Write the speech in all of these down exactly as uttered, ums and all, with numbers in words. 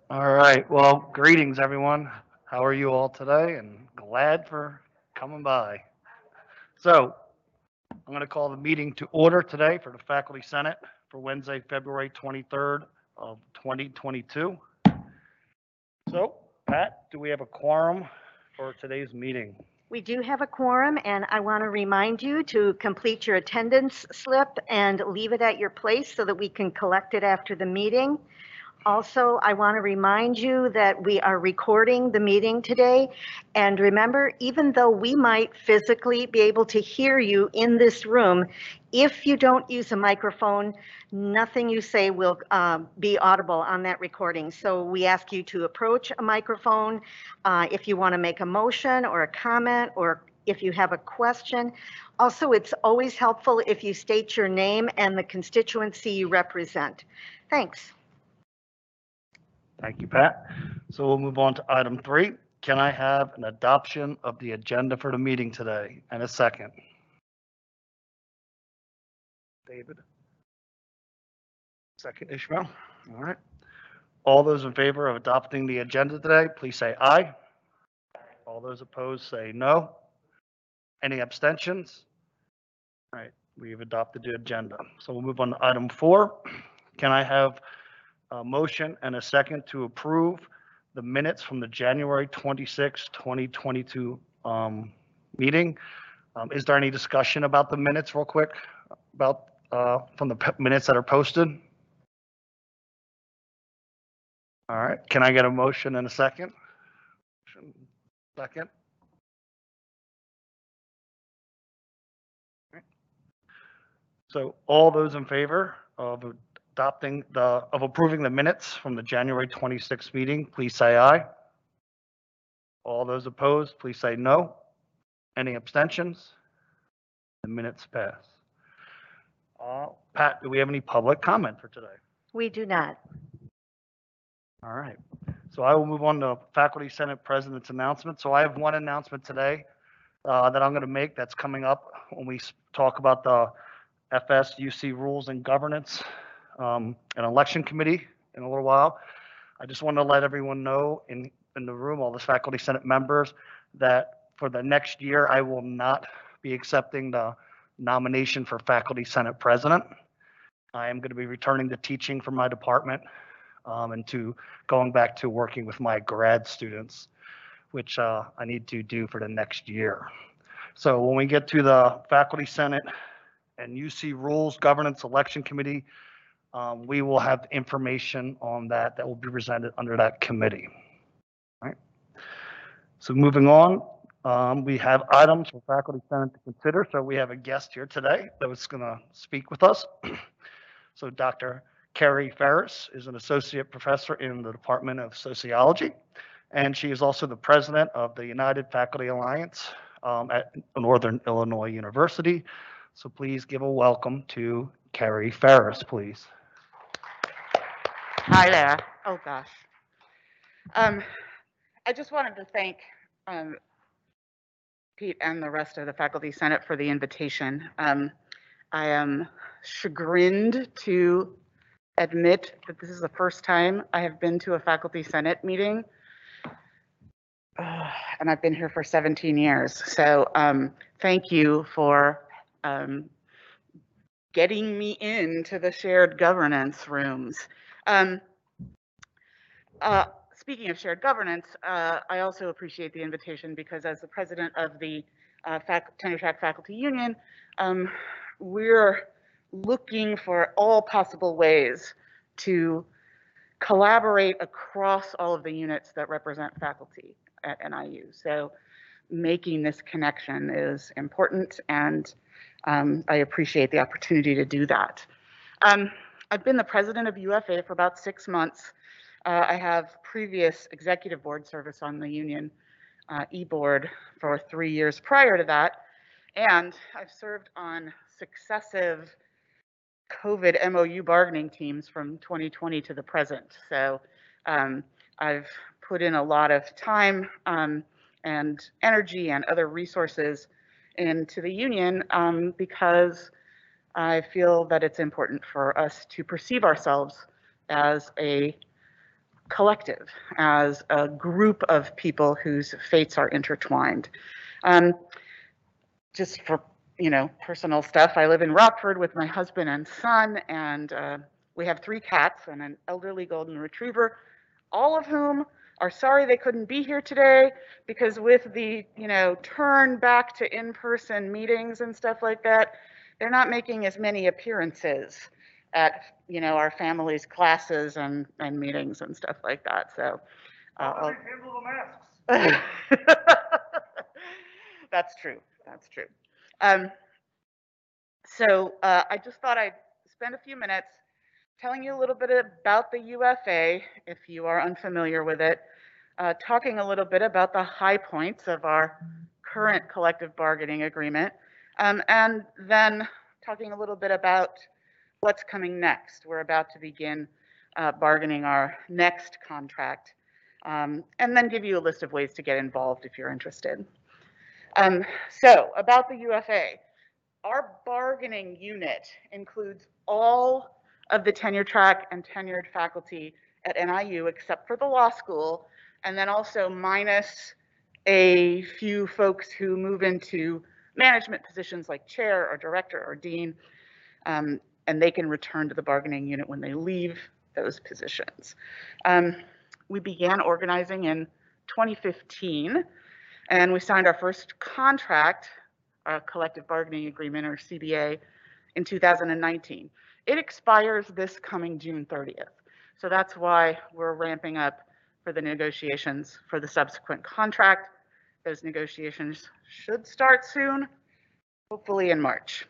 All right. Well, greetings, everyone. How are you all today? And glad for coming by. So, I'm going to call the meeting to order today for the Faculty Senate for Wednesday, February twenty-third of twenty twenty-two. So, Pat, do we have a quorum for today's meeting? We do have a quorum, and I want to remind you to complete your attendance slip and leave it at your place so that we can collect it after the meeting. Also, I want to remind you that we are recording the meeting today. And remember, even though we might physically be able to hear you in this room, if you don't use a microphone, nothing you say will uh, be audible on that recording. So we ask you to approach a microphone uh, if you want to make a motion or a comment, or if you have a question. Also, it's always helpful if you state your name and the constituency you represent. Thanks. Thank you, Pat. So, we'll move on to item three. Can I have an adoption of the agenda for the meeting today and a second? David? Second, Ishmael? All right. All those in favor of adopting the agenda today, please say aye. All those opposed say no. Any abstentions? All right, we've adopted the agenda. So we'll move on to item four. Can I have a motion and a second to approve the minutes from the January twenty-sixth, twenty twenty-two um, meeting? Um, Is there any discussion about the minutes real quick, about uh, from the p- minutes that are posted? All right, can I get a motion and a second? Second. So all those in favor of adopting the, of approving the minutes from the January twenty-sixth meeting, please say aye. All those opposed, please say no. Any abstentions? The minutes pass. Uh, Pat, do we have any public comment for today? We do not. All right. So I will move on to Faculty Senate President's announcement. So I have one announcement today uh, that I'm going to make that's coming up when we s- talk about the F S U C Rules and Governance um, and Election Committee in a little while. I just want to let everyone know in, in the room, all the Faculty Senate members, that for the next year, I will not be accepting the nomination for Faculty Senate President. I am going to be returning to teaching for my department um, and to going back to working with my grad students, which uh, I need to do for the next year. So when we get to the Faculty Senate and U C Rules Governance Election Committee, um, we will have information on that that will be presented under that committee. All right. So moving on, um, we have items for Faculty Senate to consider. So we have a guest here today that was going to speak with us. So Doctor Carrie Ferris is an associate professor in the Department of Sociology, and she is also the president of the United Faculty Alliance um, at Northern Illinois University. So please give a welcome to Carrie Ferris, please. Hi there. Oh gosh. Um, I just wanted to thank um, Pete and the rest of the Faculty Senate for the invitation. Um, I am chagrined to admit that this is the first time I have been to a Faculty Senate meeting, uh, and I've been here for seventeen years. So um, thank you for um, getting me into the shared governance rooms. Um, uh, Speaking of shared governance, uh, I also appreciate the invitation because as the president of the uh, fac tenure track faculty union, um, we're looking for all possible ways to collaborate across all of the units that represent faculty at N I U. So making this connection is important, and um, I appreciate the opportunity to do that. Um, I've been the president of U F A for about six months. Uh, I have previous executive board service on the union uh, e-board for three years prior to that, and I've served on successive COVID M O U bargaining teams from twenty twenty to the present. So um, I've put in a lot of time um, and energy and other resources into the union um, because I feel that it's important for us to perceive ourselves as a collective, as a group of people whose fates are intertwined. Um, just for, you know, personal stuff, I live in Rockford with my husband and son, and uh, we have three cats and an elderly golden retriever, all of whom are sorry they couldn't be here today, because with the, you know, turn back to in-person meetings and stuff like that, they're not making as many appearances at, you know, our family's classes and, and meetings and stuff like that. So uh, How do they handle the masks? that's true. That's true. Um, so uh, I just thought I'd spend a few minutes telling you a little bit about the U F A, if you are unfamiliar with it, uh, talking a little bit about the high points of our current collective bargaining agreement, um, and then talking a little bit about what's coming next. We're about to begin uh, bargaining our next contract, um, and then give you a list of ways to get involved if you're interested. Um, so about the U F A, our bargaining unit includes all of the tenure track and tenured faculty at N I U except for the law school, and then also minus a few folks who move into management positions like chair or director or dean, um, and they can return to the bargaining unit when they leave those positions. Um, we began organizing in twenty fifteen, and we signed our first contract, a collective bargaining agreement, or C B A, in two thousand nineteen. It expires this coming June thirtieth. So that's why we're ramping up for the negotiations for the subsequent contract. Those negotiations should start soon, hopefully in March.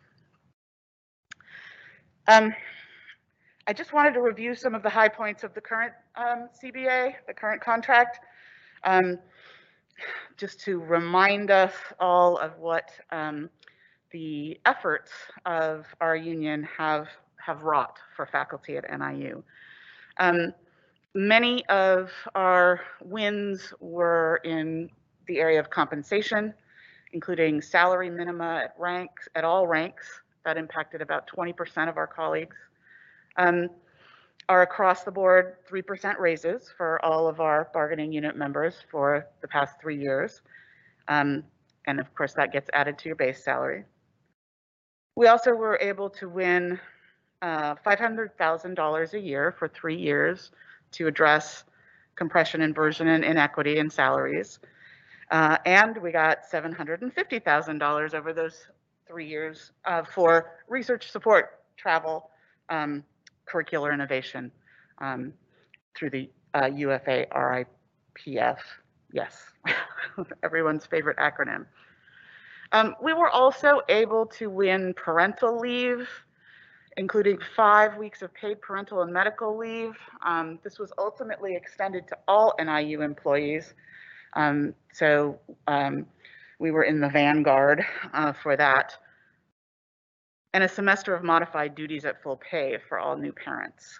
Um, I just wanted to review some of the high points of the current um, C B A, the current contract. Um, just to remind us all of what um, the efforts of our union have, have wrought for faculty at N I U. Um, many of our wins were in the area of compensation, including salary minima at ranks, at all ranks. That impacted about twenty percent of our colleagues. Um, our across the board three percent raises for all of our bargaining unit members for the past three years. Um, and of course that gets added to your base salary. We also were able to win uh, five hundred thousand dollars a year for three years to address compression, inversion, and inequity in salaries. Uh, and we got seven hundred fifty thousand dollars over those three years uh, for research support, travel, um, curricular innovation um, through the uh, U F A R I P F. Yes, everyone's favorite acronym. Um, we were also able to win parental leave, including five weeks of paid parental and medical leave. Um, this was ultimately extended to all N I U employees. Um, so um, we were in the vanguard uh, for that. And a semester of modified duties at full pay for all new parents.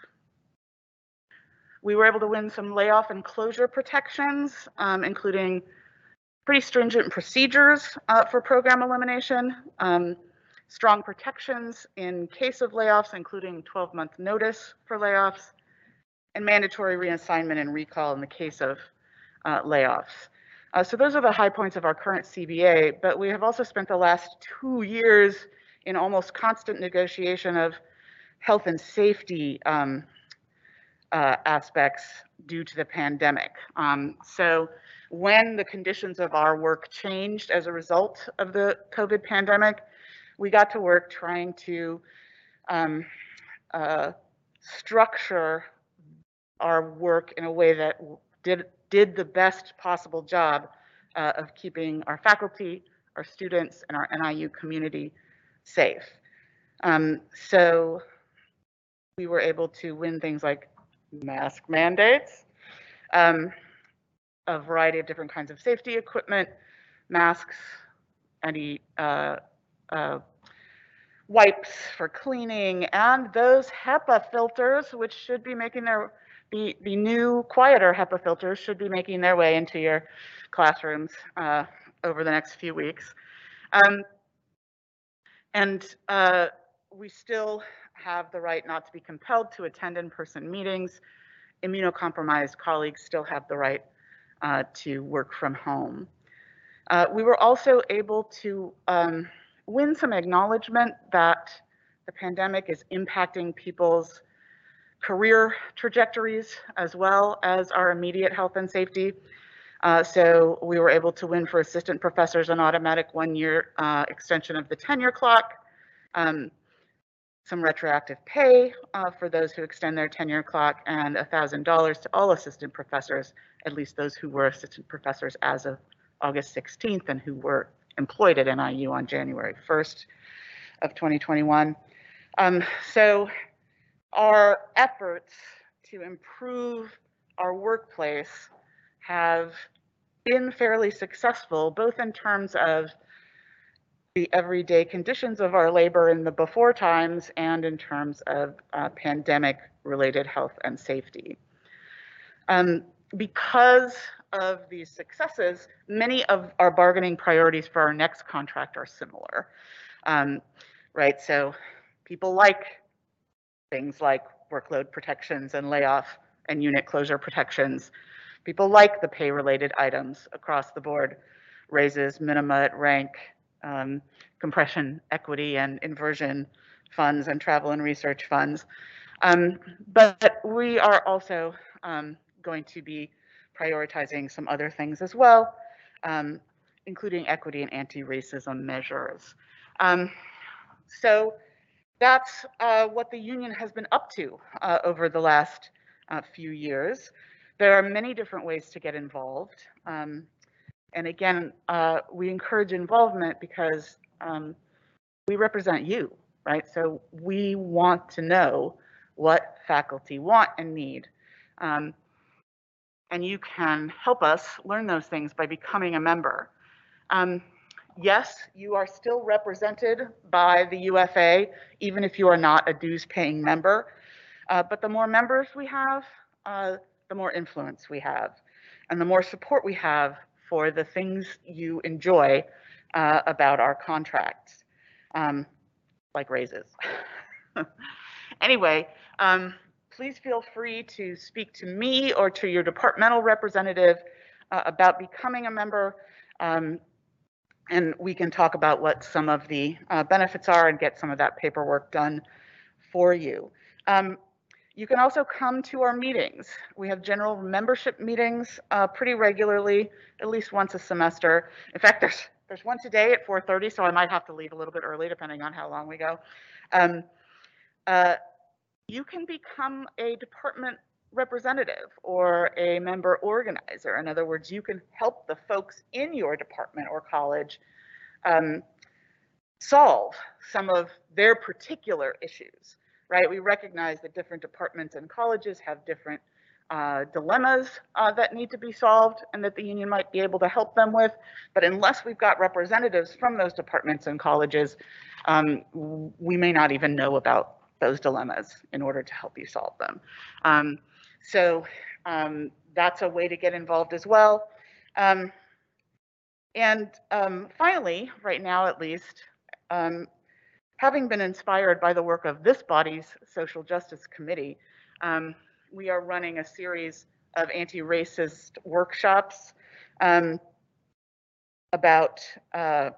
We were able to win some layoff and closure protections, um, including pretty stringent procedures uh, for program elimination, um, strong protections in case of layoffs, including twelve month notice for layoffs, and mandatory reassignment and recall in the case of uh, layoffs. Uh, so those are the high points of our current C B A, but we have also spent the last two years in almost constant negotiation of health and safety um, uh, aspects due to the pandemic. Um, so when the conditions of our work changed as a result of the COVID pandemic, we got to work trying to um, uh, structure our work in a way that did, did the best possible job uh, of keeping our faculty, our students, and our N I U community safe. Um, so we were able to win things like mask mandates, um, a variety of different kinds of safety equipment, masks, any uh, uh, wipes for cleaning, and those HEPA filters, which should be making their, the, the new quieter HEPA filters should be making their way into your classrooms uh, over the next few weeks. Um, and uh, we still have the right not to be compelled to attend in-person meetings immunocompromised colleagues still have the right uh, to work from home. Uh, we were also able to um, win some acknowledgement that the pandemic is impacting people's career trajectories as well as our immediate health and safety. Uh, so we were able to win for assistant professors an automatic one-year uh, extension of the tenure clock, um, some retroactive pay uh, for those who extend their tenure clock, and one thousand dollars to all assistant professors, at least those who were assistant professors as of August sixteenth and who were employed at N I U on January first of twenty twenty-one. Um, so our efforts to improve our workplace have been fairly successful, both in terms of the everyday conditions of our labor in the before times and in terms of uh, pandemic-related health and safety. Um, because of these successes, many of our bargaining priorities for our next contract are similar, um, right? So people like things like workload protections and layoff and unit closure protections. People like the pay-related items across the board, raises, minima at rank, um, compression, equity, and inversion funds, and travel and research funds. Um, but we are also um, going to be prioritizing some other things as well, um, including equity and anti-racism measures. Um, so that's uh, what the union has been up to uh, over the last uh, few years. There are many different ways to get involved. Um, and again, uh, we encourage involvement because um, we represent you, right? So we want to know what faculty want and need. Um, and you can help us learn those things by becoming a member. Um, yes, you are still represented by the U F A, even if you are not a dues paying member. Uh, but the more members we have, uh, the more influence we have, and the more support we have for the things you enjoy uh, about our contracts, um, like raises. Anyway, um, please feel free to speak to me or to your departmental representative uh, about becoming a member, um, and we can talk about what some of the uh, benefits are and get some of that paperwork done for you. Um, You can also come to our meetings. We have general membership meetings uh, pretty regularly, at least once a semester. In fact, there's there's one today at four thirty, so I might have to leave a little bit early depending on how long we go. Um, uh, you can become a department representative or a member organizer. In other words, you can help the folks in your department or college um, solve some of their particular issues. Right, we recognize that different departments and colleges have different uh, dilemmas uh, that need to be solved and that the union might be able to help them with. But unless we've got representatives from those departments and colleges, um, we may not even know about those dilemmas in order to help you solve them. Um, so um, that's a way to get involved as well. Um, and um, finally, right now at least, um, having been inspired by the work of this body's Social Justice Committee, um, we are running a series of anti-racist workshops um, about uh,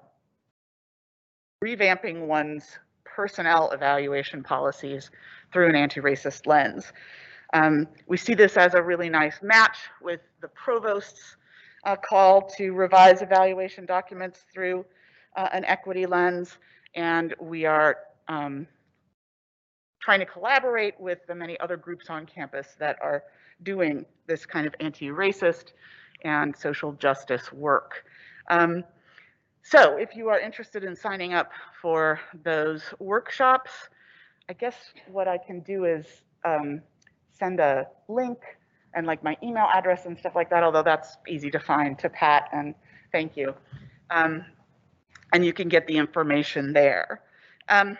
revamping one's personnel evaluation policies through an anti-racist lens. Um, we see this as a really nice match with the provost's uh, call to revise evaluation documents through uh, an equity lens. And we are um, trying to collaborate with the many other groups on campus that are doing this kind of anti-racist and social justice work. Um, so if you are interested in signing up for those workshops, I guess what I can do is um, send a link and like my email address and stuff like that, although that's easy to find, to Pat, and thank you. Um, and you can get the information there. Um,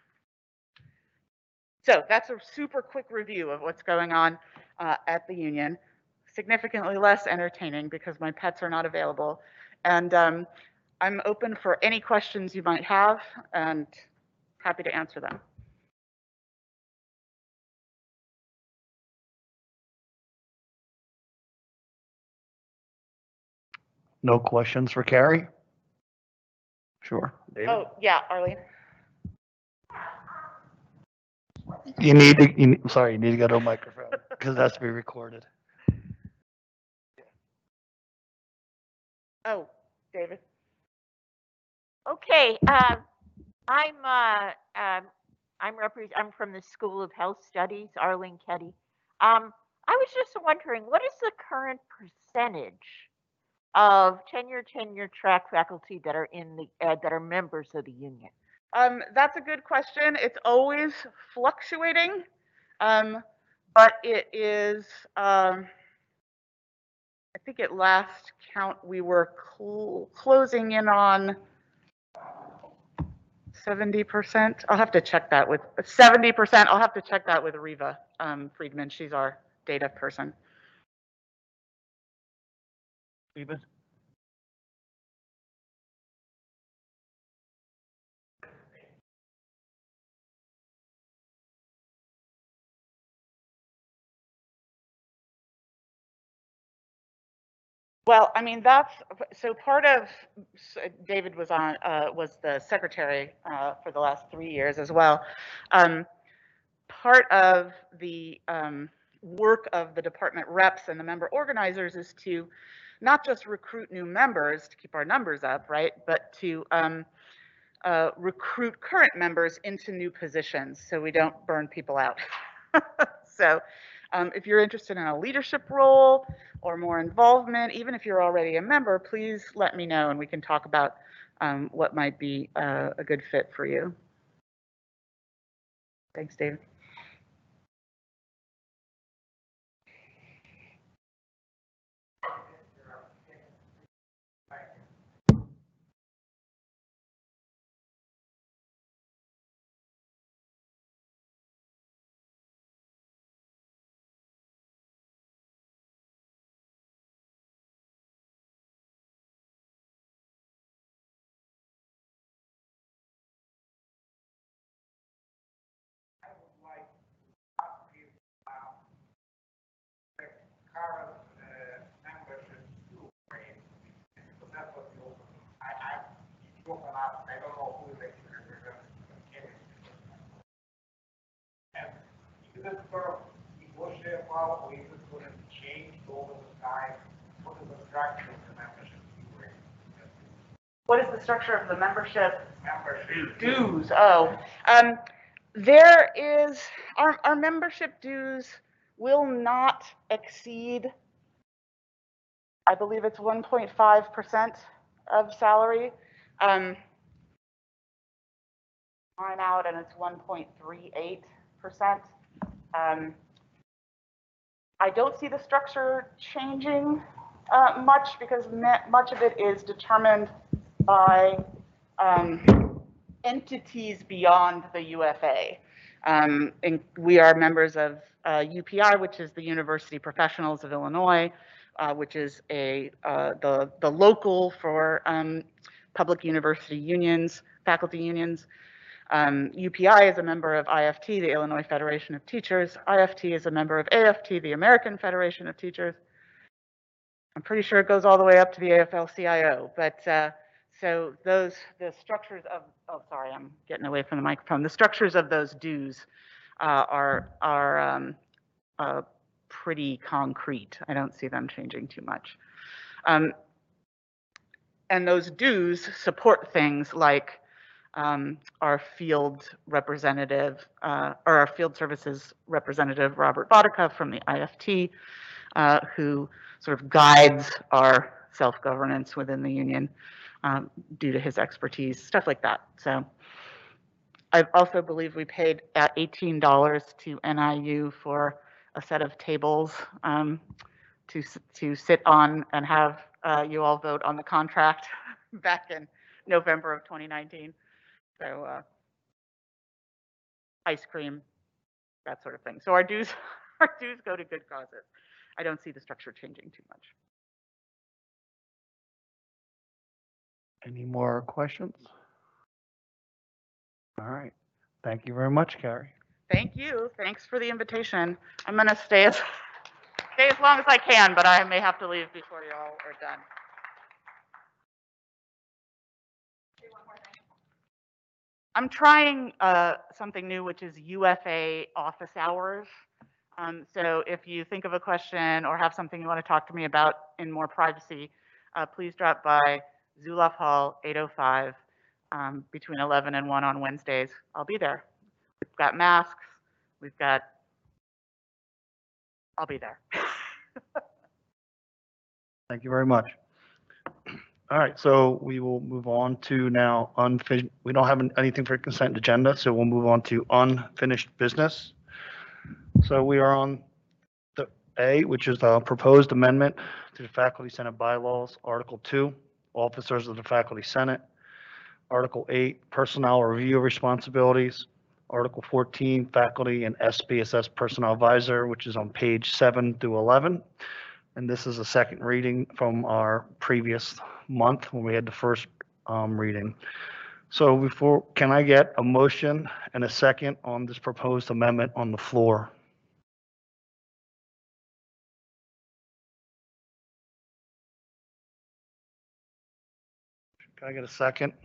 so that's a super quick review of what's going on uh, at the union. Significantly less entertaining because my pets are not available. And um, I'm open for any questions you might have and happy to answer them. No questions for Carrie? Sure. David? Oh, yeah, Arlene. You need to, you, need- sorry, you need to go to a microphone because it has to be recorded. Oh, David. Okay, um, I'm, uh, um, I'm repre I'm from the School of Health Studies, Arlene Ketty. Um, I was just wondering, what is the current percentage of tenure, tenure track faculty that are in the, uh, that are members of the union? Um, that's a good question. It's always fluctuating, um, but it is, um, I think at last count, we were cl closing in on seventy percent. I'll have to check that with seventy percent. I'll have to check that with Reva um, Friedman. She's our data person. David? Well, I mean, that's, so part of, so David was on, uh, was the secretary uh, for the last three years as well. Um, part of the um, work of the department reps and the member organizers is to not just recruit new members to keep our numbers up, right, but to um, uh, recruit current members into new positions so we don't burn people out. So um, if you're interested in a leadership role or more involvement, even if you're already a member, please let me know and we can talk about um, what might be uh, a good fit for you. Thanks, David. Is it sort of negotiable, or is it going to change over the time? What is the structure of the membership dues? What is the structure of the membership? Membership Dues, oh. Um, there is, our, our membership dues will not exceed, I believe it's one point five percent of salary. Um, mine out and it's one point three eight percent. Um, I don't see the structure changing uh, much because much of it is determined by um, entities beyond the U F A. Um, and we are members of uh, U P I, which is the University Professionals of Illinois, uh, which is a uh, the the local for um, public university unions, faculty unions. Um, U P I is a member of I F T, the Illinois Federation of Teachers. I F T is a member of A F T, the American Federation of Teachers. I'm pretty sure it goes all the way up to the A F L C I O, but uh, so those, the structures of, oh, sorry, I'm getting away from the microphone. The structures of those dues uh, are, are um, uh, pretty concrete. I don't see them changing too much. Um, and those dues support things like um, our field representative, uh, or our field services representative, Robert Bodica from the I F T, uh, who sort of guides our self-governance within the union um, due to his expertise, stuff like that. So I also believe we paid at eighteen dollars to N I U for a set of tables um, to, to sit on and have uh, you all vote on the contract back in November of twenty nineteen. So uh, ice cream, that sort of thing. So our dues, our dues go to good causes. I don't see the structure changing too much. Any more questions? All right. Thank you very much, Carrie. Thank you. Thanks for the invitation. I'm going to stay as, stay as long as I can, but I may have to leave before you all are done. I'm trying uh, something new, which is U F A office hours. Um, so if you think of a question or have something you want to talk to me about in more privacy, uh, please drop by Zulauf Hall, eight oh five, um, between eleven and one on Wednesdays. I'll be there. We've got masks. We've got, I'll be there. Thank you very much. All right, so we will move on to now unfinished, we don't have anything for consent agenda, so we'll move on to unfinished business. So we are on the A, which is the proposed amendment to the Faculty Senate bylaws, Article two, officers of the Faculty Senate, Article eight, personnel review responsibilities, Article fourteen, faculty and S B S S personnel advisor, which is on page seven through eleven. And this is a second reading from our previous month when we had the first um, reading. So before, can I get a motion and a second on this proposed amendment on the floor? Can I get a second?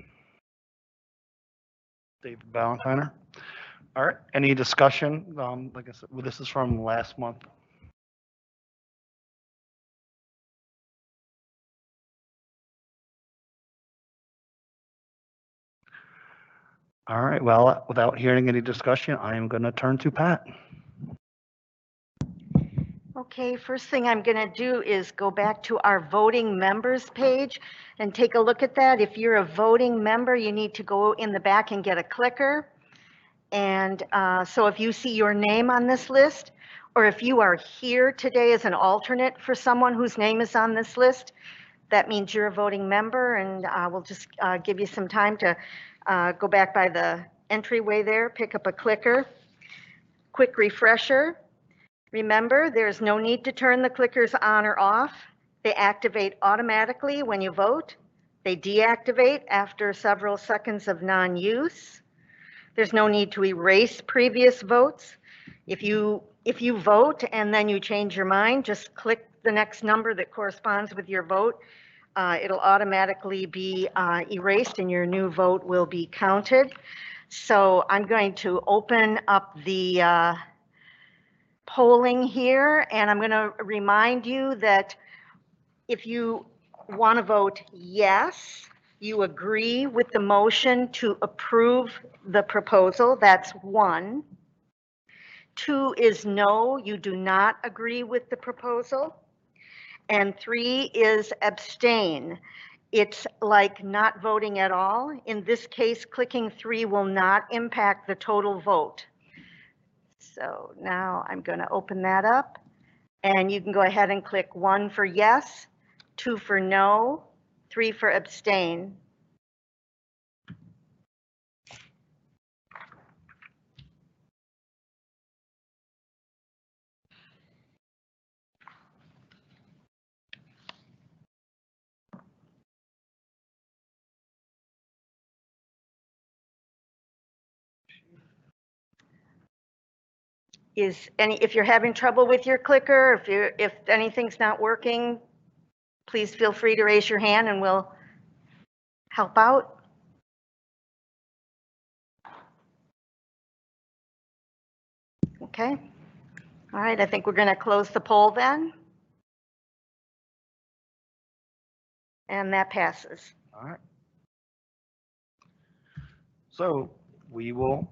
David Valentiner. All right, any discussion? Um, like I said, well, this is from last month. All right, well, without hearing any discussion, I am going to turn to Pat. Okay, first thing I'm going to do is go back to our voting members page and take a look at that. If you're a voting member, you need to go in the back and get a clicker. And uh, so if you see your name on this list, or if you are here today as an alternate for someone whose name is on this list, that means you're a voting member, and uh, we'll just uh, give you some time to uh, go back by the entryway there, pick up a clicker. Quick refresher. Remember, there's no need to turn the clickers on or off. They activate automatically when you vote. They deactivate after several seconds of non-use. There's no need to erase previous votes. If you, if you vote and then you change your mind, just click the next number that corresponds with your vote. Uh, it'll automatically be uh, erased and your new vote will be counted. So I'm going to open up the uh, polling here, and I'm going to remind you that if you want to vote yes, you agree with the motion to approve the proposal, that's one. Two is no, you do not agree with the proposal. And three is abstain. It's like not voting at all. In this case, clicking three will not impact the total vote. So now I'm going to open that up, and you can go ahead and click one for yes, two for no, three for abstain. Is any, if you're having trouble with your clicker, if you if anything's not working, please feel free to raise your hand and we'll help out. Okay. All right, I think we're going to close the poll then. And that passes. All right. So we will,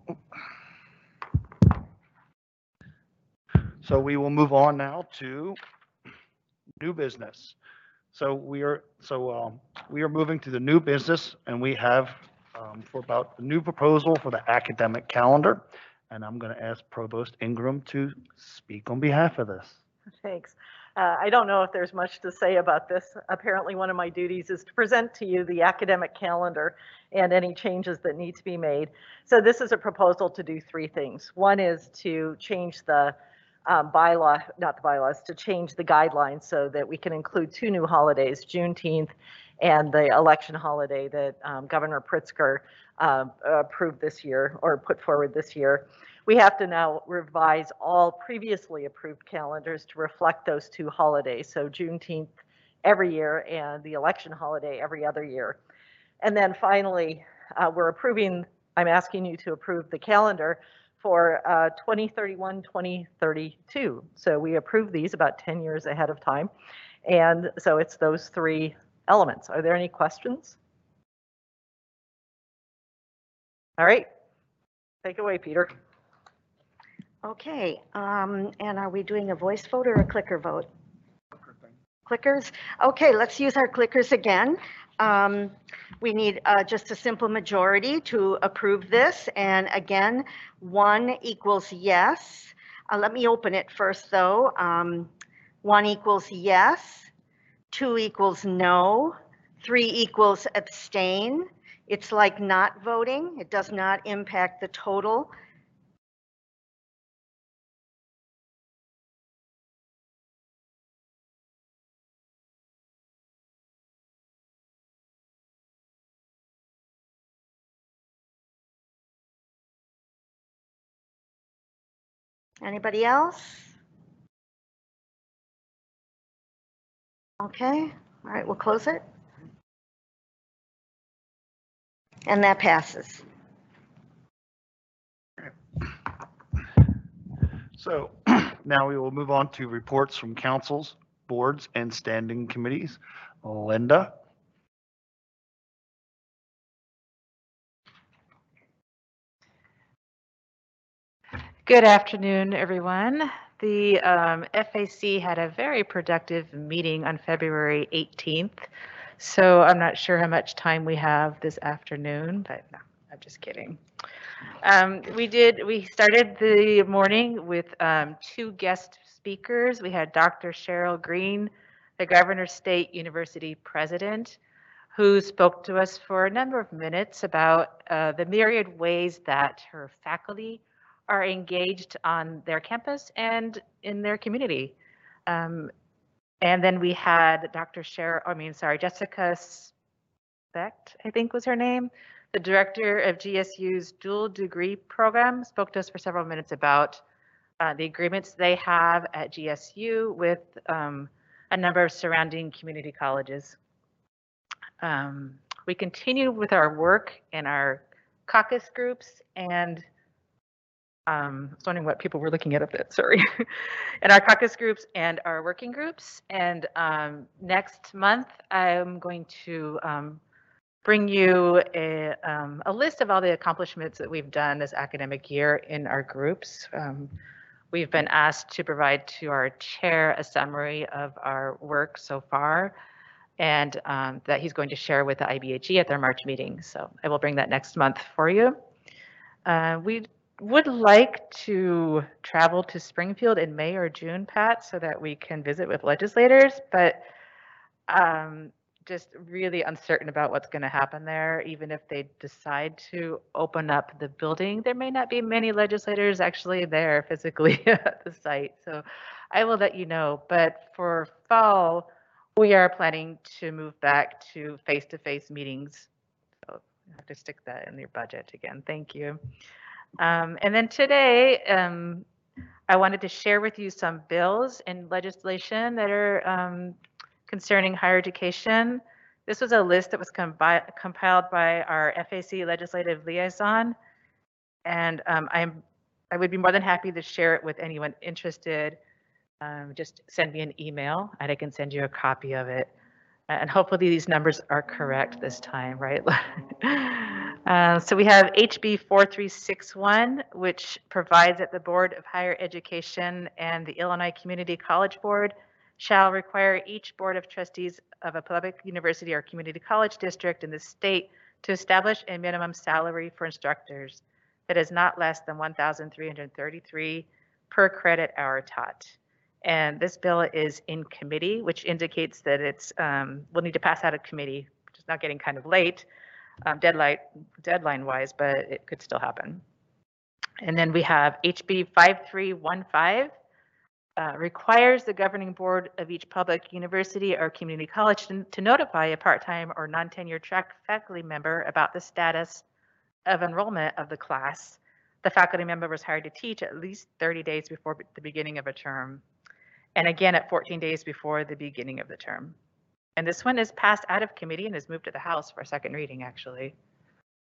so we will move on now to new business. So we are, so um, we are moving to the new business, and we have um, for about the new proposal for the academic calendar. And I'm going to ask Provost Ingram to speak on behalf of this. Thanks. Uh, I don't know if there's much to say about this. Apparently, one of my duties is to present to you the academic calendar and any changes that need to be made. So this is a proposal to do three things. One is to change the um, bylaw, not the bylaws, to change the guidelines so that we can include two new holidays, Juneteenth and the election holiday that um, Governor Pritzker uh, approved this year or put forward this year. We have to now revise all previously approved calendars to reflect those two holidays. So Juneteenth every year and the election holiday every other year. And then finally, uh, we're approving I'm asking you to approve the calendar for uh, twenty thirty-one, twenty thirty-two. So we approved these about ten years ahead of time. And so it's those three elements. Are there any questions? All right, take it away, Peter. Okay, um, and are we doing a voice vote or a clicker vote? Clickers? Okay, let's use our clickers again. Um, we need uh, just a simple majority to approve this. And again, one equals yes. Uh, let me open it first though. Um, one equals yes, two equals no, three equals abstain. It's like not voting. It does not impact the total. Anybody else? Okay, all right, we'll close it. And that passes. So now we will move on to reports from councils, boards, and standing committees. Linda? Good afternoon, everyone. The um, F A C had a very productive meeting on February eighteenth, so I'm not sure how much time we have this afternoon, but no, I'm just kidding. Um, we did, we started the morning with um, two guest speakers. We had Doctor Cheryl Green, the Governor State University president, who spoke to us for a number of minutes about uh, the myriad ways that her faculty are engaged on their campus and in their community. Um, and then we had Doctor Cheryl, I mean, sorry, Jessica Specht, I think was her name, the director of G S U's dual degree program, spoke to us for several minutes about uh, the agreements they have at G S U with um, a number of surrounding community colleges. Um, we continue with our work in our caucus groups and um, I was wondering what people were looking at up there, sorry. In our caucus groups and our working groups. And um, next month, I'm going to um, bring you a, um, a list of all the accomplishments that we've done this academic year in our groups. Um, we've been asked to provide to our chair a summary of our work so far, and um, that he's going to share with the I B H E at their March meeting. So I will bring that next month for you. Uh, we would like to travel to Springfield in May or June, Pat, so that we can visit with legislators, but um, just really uncertain about what's going to happen there. Even if they decide to open up the building, there may not be many legislators actually there physically at the site. So I will let you know. But for fall, we are planning to move back to face-to-face meetings. So you have to stick that in your budget again. Thank you. Um, and then today, um, I wanted to share with you some bills and legislation that are um, concerning higher education. This was a list that was compi compiled by our F A C legislative liaison, and um, I'm I would be more than happy to share it with anyone interested. Um, just send me an email, and I can send you a copy of it. And hopefully these numbers are correct this time, right? uh, so we have H B four three six one, which provides that the Board of Higher Education and the Illinois Community College Board shall require each Board of Trustees of a public university or community college district in the state to establish a minimum salary for instructors that is not less than one thousand three hundred thirty-three per credit hour taught. And this bill is in committee, which indicates that it's, um, we'll need to pass out of committee, which is now getting kind of late, um, deadline, deadline wise, but it could still happen. And then we have H B five three one five, uh, requires the governing board of each public university or community college to, to notify a part-time or non-tenure track faculty member about the status of enrollment of the class the faculty member was hired to teach at least thirty days before the beginning of a term, and again at fourteen days before the beginning of the term. And this one is passed out of committee and is moved to the House for a second reading, actually.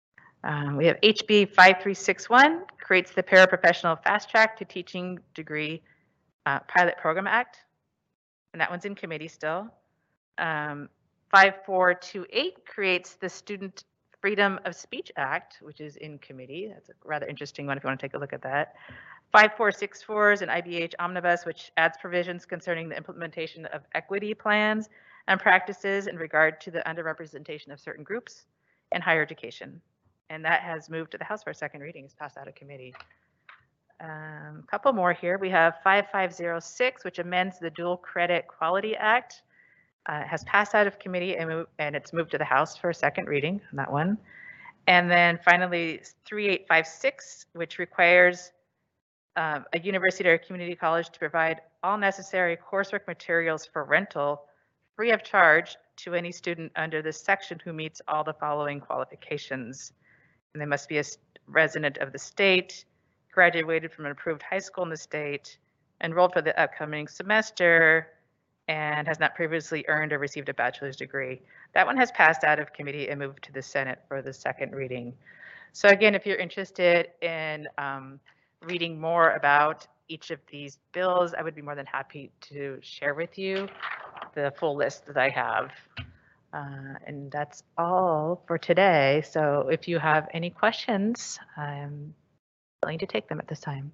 Um, we have H B five three six one, creates the Paraprofessional Fast Track to Teaching Degree uh, Pilot Program Act, and that one's in committee still. Um, five four two eight creates the Student Freedom of Speech Act, which is in committee. That's a rather interesting one if you want to take a look at that. five four six four is an I B H omnibus, which adds provisions concerning the implementation of equity plans and practices in regard to the underrepresentation of certain groups in higher education. And that has moved to the House for a second reading. It's passed out of committee. A um, couple more here. We have five five zero six, which amends the Dual Credit Quality Act. Uh, has passed out of committee and, move, and it's moved to the House for a second reading on that one. And then finally, three eight five six, which requires um, a university or community college to provide all necessary coursework materials for rental free of charge to any student under this section who meets all the following qualifications. And they must be a resident of the state, graduated from an approved high school in the state, enrolled for the upcoming semester, and has not previously earned or received a bachelor's degree. That one has passed out of committee and moved to the Senate for the second reading. So again, if you're interested in um, reading more about each of these bills, I would be more than happy to share with you the full list that I have. Uh, and that's all for today. So if you have any questions, I'm willing to take them at this time.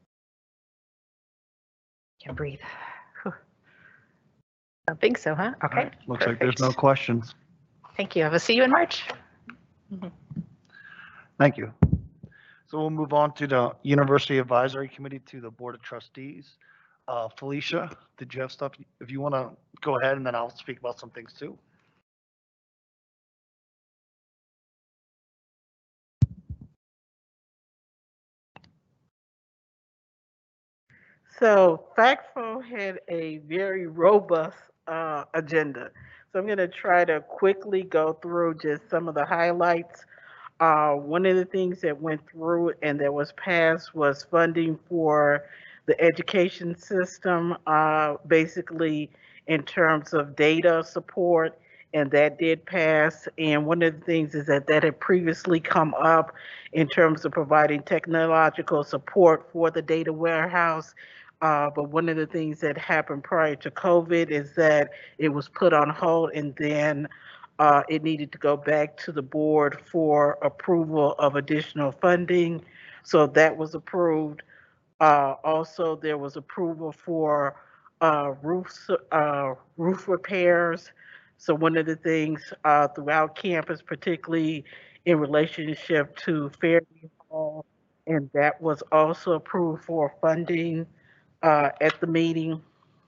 Can breathe. Whew. Don't think so, huh? Okay. All right, looks like there's no perfect. questions. Thank you. I will see you in March. Thank you. So we'll move on to the University Advisory Committee to the Board of Trustees. Uh, Felicia, did you have stuff? If you want to go ahead, and then I'll speak about some things too. So FACTFO had a very robust uh, agenda. So I'm going to try to quickly go through just some of the highlights. Uh, one of the things that went through and that was passed was funding for the education system, uh, basically in terms of data support, and that did pass. And one of the things is that that had previously come up in terms of providing technological support for the data warehouse. Uh, but one of the things that happened prior to COVID is that it was put on hold, and then uh, it needed to go back to the board for approval of additional funding. So that was approved. Uh, also, there was approval for uh, roofs, uh, roof repairs. So one of the things uh, throughout campus, particularly in relationship to Fairview Hall, and that was also approved for funding uh, at the meeting.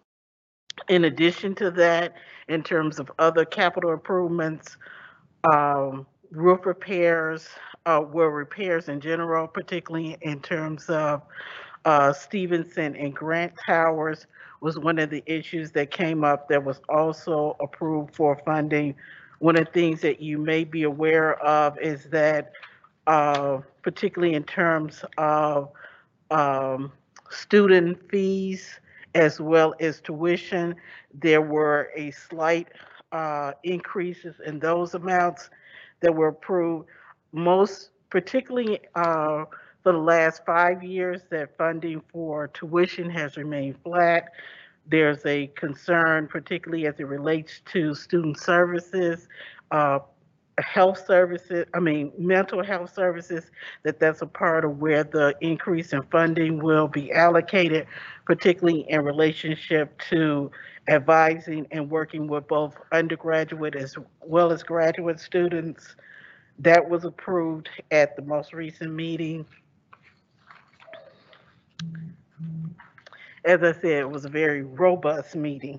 In addition to that, in terms of other capital improvements, um, roof repairs uh, were repairs in general, particularly in terms of uh, Stevenson and Grant Towers was one of the issues that came up that was also approved for funding. One of the things that you may be aware of is that, uh, particularly in terms of um, student fees as well as tuition, there were a slight uh, increases in those amounts that were approved. Most particularly uh, for the last five years, that funding for tuition has remained flat. There's a concern, particularly as it relates to student services, uh, health services, I mean, mental health services, that that's a part of where the increase in funding will be allocated, particularly in relationship to advising and working with both undergraduate as well as graduate students. That was approved at the most recent meeting. As I said, it was a very robust meeting.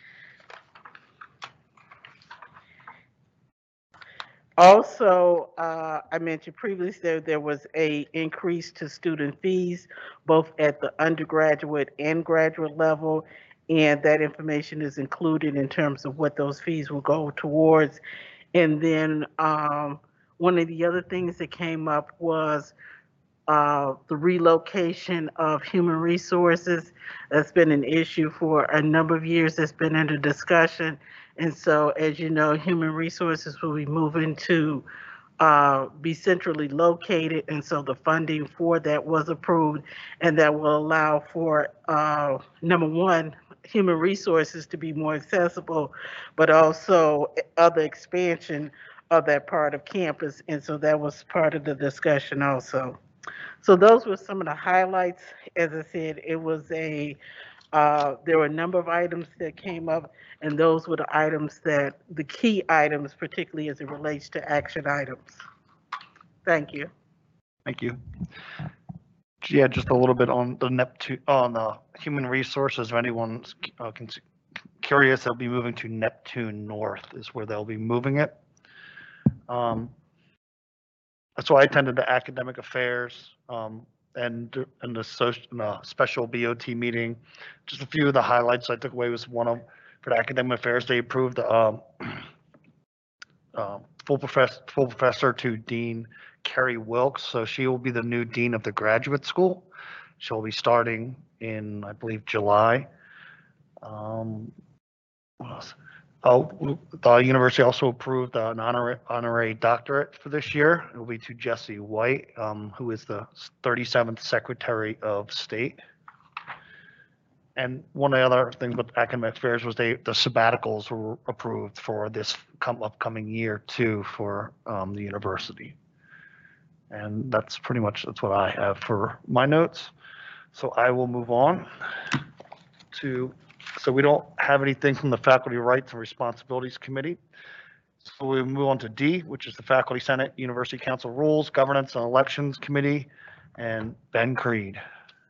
Also, uh, I mentioned previously that there was a increase to student fees, both at the undergraduate and graduate level, and that information is included in terms of what those fees will go towards. And then um, one of the other things that came up was uh, the relocation of human resources. That's been an issue for a number of years. That's been under discussion. And so, as you know, human resources will be moving to uh, be centrally located, and so the funding for that was approved, and that will allow for, uh, number one, human resources to be more accessible, but also other expansion of that part of campus, and so that was part of the discussion also. So those were some of the highlights. As I said, it was a, uh, there were a number of items that came up, and those were the items that, the key items, particularly as it relates to action items. Thank you. Thank you. Yeah, just a little bit on the Neptune, on the human resources. If anyone's uh, con- curious, they'll be moving to Neptune North is where they'll be moving it. Um, so I attended the academic affairs um, and and the social, uh, special B O T meeting. Just a few of the highlights I took away was one of for the academic affairs they approved um, uh, full professor full professor to Dean Carrie Wilkes. So she will be the new dean of the graduate school. She'll be starting in, I believe, July. Um, what else? Oh, the university also approved an honorary, honorary doctorate for this year. It will be to Jesse White, um, who is the thirty-seventh Secretary of State. And one of the other things with academic affairs was they the sabbaticals were approved for this come upcoming year too for um, the university. And that's pretty much that's what I have for my notes. So I will move on to, so we don't have anything from the Faculty Rights and Responsibilities Committee. So we move on to D, which is the Faculty Senate, University Council Rules, Governance and Elections Committee, and Ben Creed.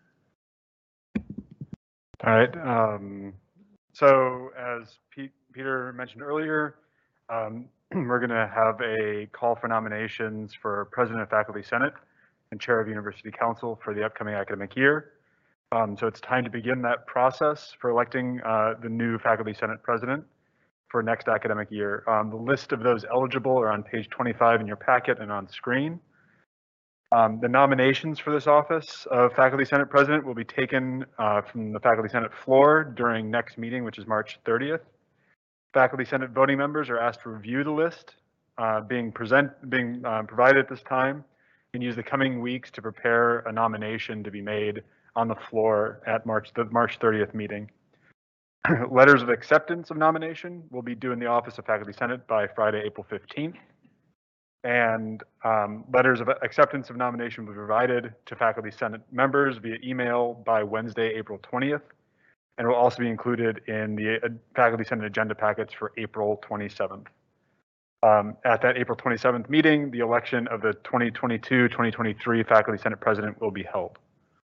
All right. Um, so as Pete, Peter mentioned earlier, um, we're going to have a call for nominations for President of Faculty Senate and Chair of University Council for the upcoming academic year. Um, so it's time to begin that process for electing uh, the new Faculty Senate President for next academic year. Um, the list of those eligible are on page twenty-five in your packet and on screen. Um, the nominations for this office of Faculty Senate President will be taken uh, from the Faculty Senate floor during next meeting, which is March thirtieth. Faculty Senate voting members are asked to review the list uh, being present, being uh, provided at this time, and use the coming weeks to prepare a nomination to be made on the floor at March the March thirtieth meeting. Letters of acceptance of nomination will be due in the office of Faculty Senate by Friday, April fifteenth. And um, letters of acceptance of nomination will be provided to Faculty Senate members via email by Wednesday, April twentieth, and will also be included in the uh, Faculty Senate agenda packets for April twenty-seventh. Um, at that April twenty-seventh meeting, the election of the twenty twenty-two twenty twenty-three Faculty Senate President will be held.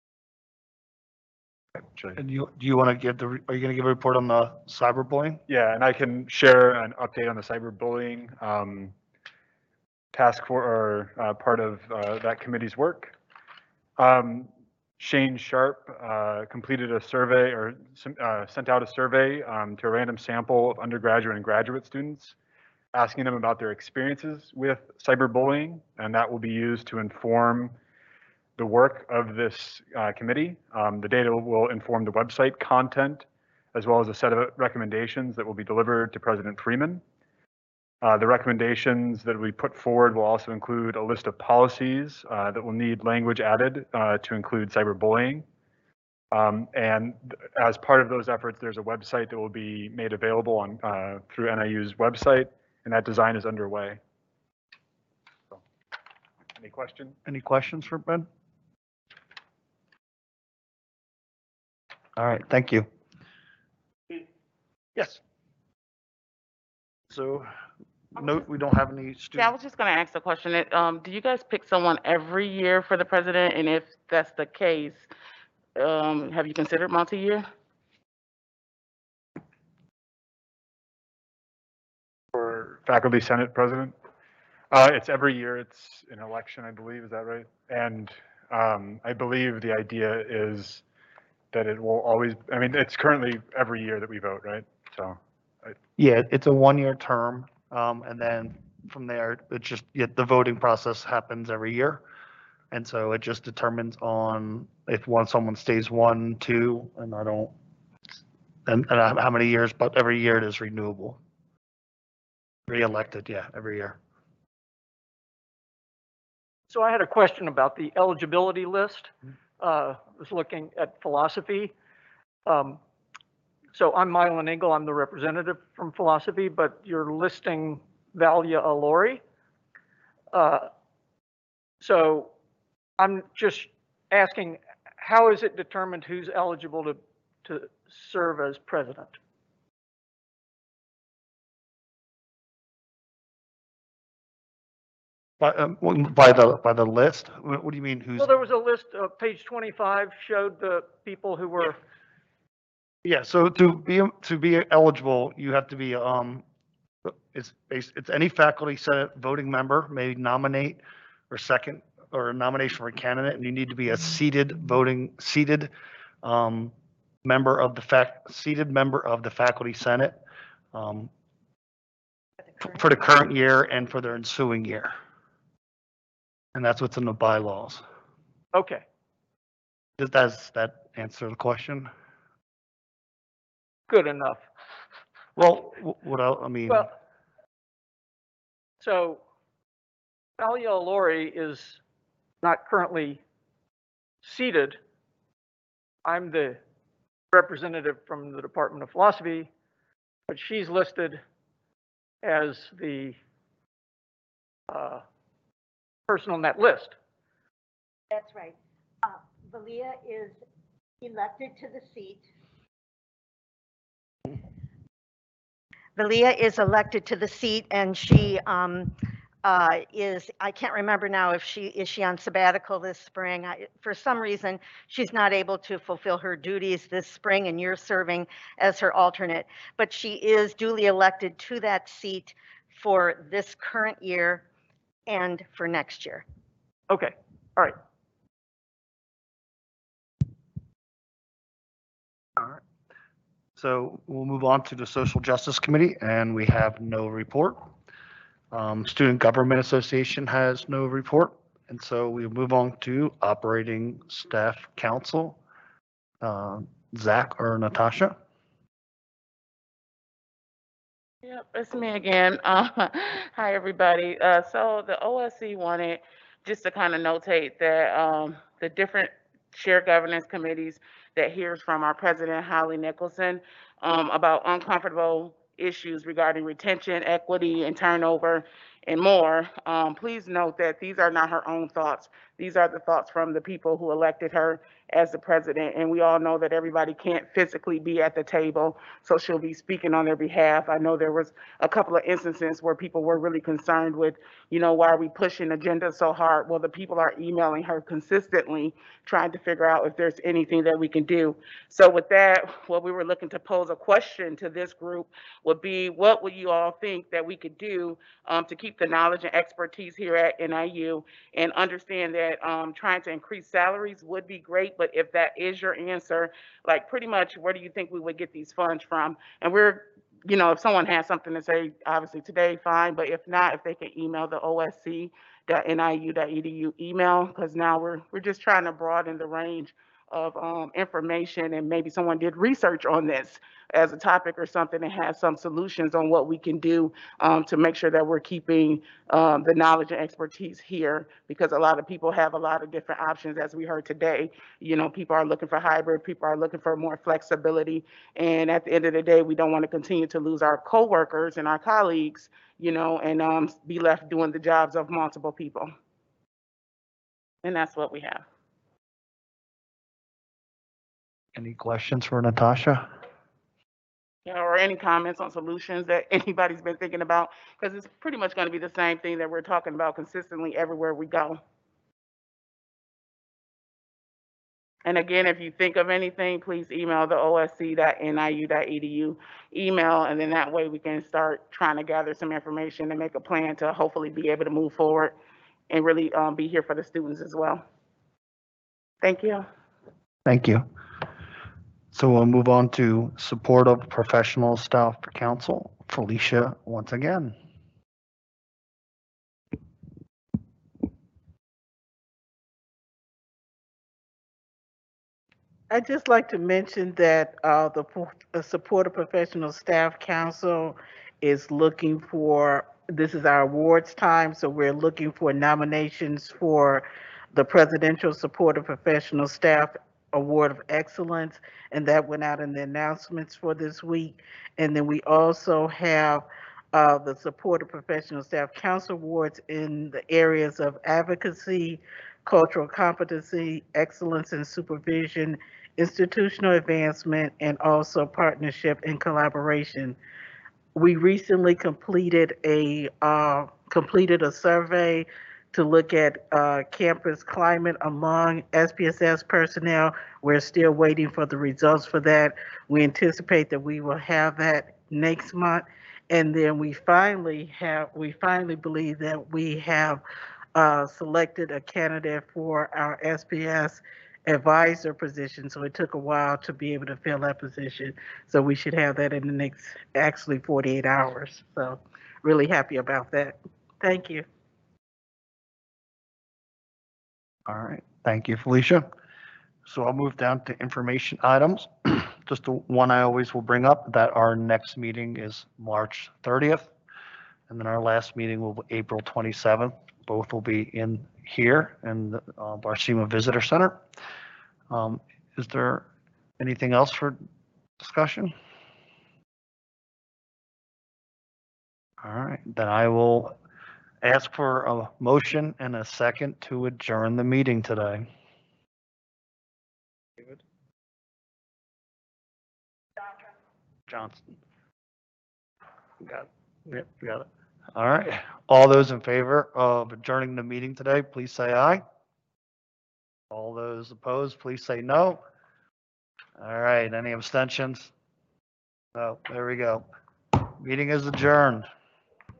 And you, do you want to give the, are you going to give a report on the cyberbullying? Yeah, and I can share an update on the cyberbullying um, task for, or uh, part of uh, that committee's work. Um, Shane Sharp uh, completed a survey or uh, sent out a survey um, to a random sample of undergraduate and graduate students, asking them about their experiences with cyberbullying, and that will be used to inform the work of this uh, committee. Um, the data will inform the website content, as well as a set of recommendations that will be delivered to President Freeman. Uh, the recommendations that we put forward will also include a list of policies uh, that will need language added uh, to include cyberbullying. Um, and as part of those efforts, there's a website that will be made available on uh, through N I U's website, and that design is underway. So, any questions? Any questions for Ben? All right, thank you. Yes. So, note we don't have any Yeah, I students. was just gonna ask a question. It, Um, do you guys pick someone every year for the president? And if that's the case, um, have you considered multi-year? For Faculty Senate President? Uh, it's every year, it's an election, I believe, is that right? And um, I believe the idea is that it will always, I mean, it's currently every year that we vote, right? So, Yeah, it's a one-year term, um, and then from there, it's just, yeah, the voting process happens every year. And so it just determines on if one, someone stays one, two, and I don't, and, and how many years, but every year it is renewable. Re-elected, yeah, every year. So I had a question about the eligibility list. Uh, was looking at philosophy. Um, so I'm Mylan Engel, I'm the representative from philosophy, but you're listing Valia Alori. Uh, so I'm just asking, how is it determined who's eligible to, to serve as president? By, um, by the, by the list? What, what do you mean who's? Well, there was a list, uh, page twenty-five showed the people who were, Yeah, so to be, to be eligible, you have to be, um, it's, it's it's any faculty senate voting member may nominate or second, or a nomination for a candidate, and you need to be a seated voting, seated, um, member of the fac, seated member of the faculty senate, um, for the current year and for the ensuing year. And that's what's in the bylaws. okay, Does does that answer the question? good enough. Well, wh- what else, I mean, Well, so Valia Alori is not currently seated. I'm the representative from the Department of Philosophy, but she's listed as the uh, person on that list. That's right. Uh, Valia is elected to the seat. Valia is elected to the seat, and she um, uh, is, I can't remember now if she, is she on sabbatical this spring? I, for some reason, she's not able to fulfill her duties this spring, and you're serving as her alternate. But she is duly elected to that seat for this current year and for next year. Okay, all right. all right. So we'll move on to the Social Justice Committee, and we have no report. Um, Student Government Association has no report, and so we move on to Operating Staff Council. Uh, Zach or Natasha? Yep, it's me again. Uh, hi, everybody. Uh, so the O S C wanted just to kind of notate that um, the different shared governance committees that hears from our president, Holly Nicholson, um, about uncomfortable issues regarding retention, equity, and turnover, and more. Um, please note that these are not her own thoughts. These are the thoughts from the people who elected her as the president, and we all know that everybody can't physically be at the table, so she'll be speaking on their behalf. I know there was a couple of instances where people were really concerned with, you know, why are we pushing agendas so hard? Well, the people are emailing her consistently, trying to figure out if there's anything that we can do. So with that, what we were looking to pose a question to this group would be, what would you all think that we could do um, to keep the knowledge and expertise here at N I U, and understand that um, trying to increase salaries would be great, but if that is your answer, like pretty much where do you think we would get these funds from? And we're, you know, if someone has something to say, obviously today, fine, but if not, if they can email the O S C dot N I U dot E D U email, because now we're, we're just trying to broaden the range of um, information, and maybe someone did research on this as a topic or something and has some solutions on what we can do um, to make sure that we're keeping um, the knowledge and expertise here, because a lot of people have a lot of different options, as we heard today. You know, people are looking for hybrid, people are looking for more flexibility, and at the end of the day, we don't want to continue to lose our coworkers and our colleagues, you know, and um, be left doing the jobs of multiple people. And that's what we have. Any questions for Natasha? Yeah, or any comments on solutions that anybody's been thinking about, because it's pretty much going to be the same thing that we're talking about consistently everywhere we go. And again, if you think of anything, please email the O S C dot N I U dot E D U email, and then that way we can start trying to gather some information and make a plan to hopefully be able to move forward and really um, be here for the students as well. Thank you. Thank you. So we'll move on to Support of Professional Staff Council. Felicia, once again. I'd just like to mention that uh, the, the Support of Professional Staff Council is looking for this is our awards time, so we're looking for nominations for the Presidential Support of Professional Staff Award of Excellence, and that went out in the announcements for this week. And then we also have uh, the Support of Professional Staff Council Awards in the areas of advocacy, cultural competency, excellence in supervision, institutional advancement, and also partnership and collaboration. We recently completed a uh, completed a survey to look at uh, campus climate among S P S S personnel. We're still waiting for the results for that. We anticipate that we will have that next month, and then we finally have we finally believe that we have uh, selected a candidate for our S P S advisor position. So it took a while to be able to fill that position. So we should have that in the next, actually forty-eight hours. So really happy about that. Thank you. All right, thank you, Felicia. So I'll move down to information items. Just the one I always will bring up, that our next meeting is March thirtieth. And then our last meeting will be April twenty-seventh. Both will be in here in the uh, Barcema Visitor Center. Um, Is there anything else for discussion? All right, then I will ask for a motion and a second to adjourn the meeting today. David? Johnson. Got it. Yep, got it. All right. All those in favor of adjourning the meeting today, please say aye. All those opposed, please say no. All right. Any abstentions? No. There we go. Meeting is adjourned.